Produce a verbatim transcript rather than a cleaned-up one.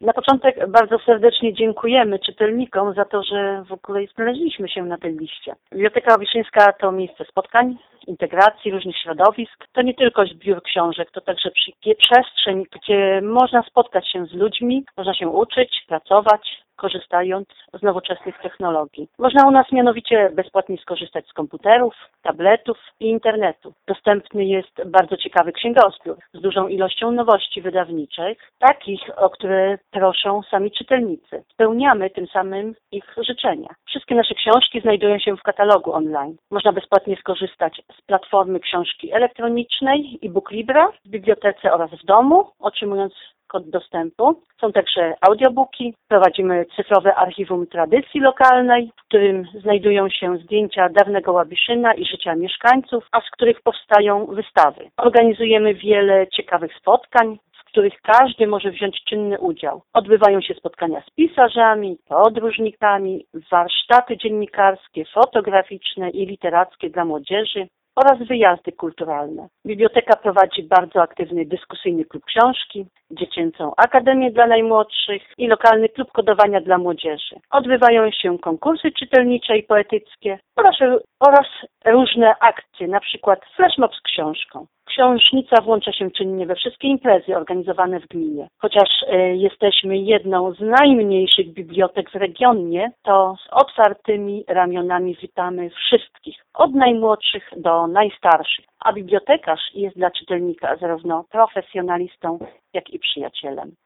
Na początek bardzo serdecznie dziękujemy czytelnikom za to, że w ogóle znaleźliśmy się na tej liście. Biblioteka Wiszyńska to miejsce spotkań, integracji różnych środowisk. To nie tylko zbiór książek, to także przestrzeń, gdzie można spotkać się z ludźmi, można się uczyć, pracować, korzystając z nowoczesnych technologii. Można u nas mianowicie bezpłatnie skorzystać z komputerów, tabletów i internetu. Dostępny jest bardzo ciekawy księgozbiór z dużą ilością nowości wydawniczych, takich, o które proszą sami czytelnicy. Spełniamy tym samym ich życzenia. Wszystkie nasze książki znajdują się w katalogu online. Można bezpłatnie skorzystać z platformy książki elektronicznej i Booklibra w bibliotece oraz w domu, otrzymując kod dostępu. Są także audiobooki. Prowadzimy cyfrowe archiwum tradycji lokalnej, w którym znajdują się zdjęcia dawnego Łabiszyna i życia mieszkańców, a z których powstają wystawy. Organizujemy wiele ciekawych spotkań, w których każdy może wziąć czynny udział. Odbywają się spotkania z pisarzami, podróżnikami, warsztaty dziennikarskie, fotograficzne i literackie dla młodzieży oraz wyjazdy kulturalne. Biblioteka prowadzi bardzo aktywny dyskusyjny klub książki, dziecięcą akademię dla najmłodszych i lokalny klub kodowania dla młodzieży. Odbywają się konkursy czytelnicze i poetyckie oraz, oraz różne akcje, na przykład flashmob z książką. Książnica włącza się czynnie we wszystkie imprezy organizowane w gminie. Chociaż y, jesteśmy jedną z najmniejszych bibliotek w regionie, to z otwartymi ramionami witamy wszystkich, od najmłodszych do najstarszych. A bibliotekarz jest dla czytelnika zarówno profesjonalistą, jak i przyjacielem.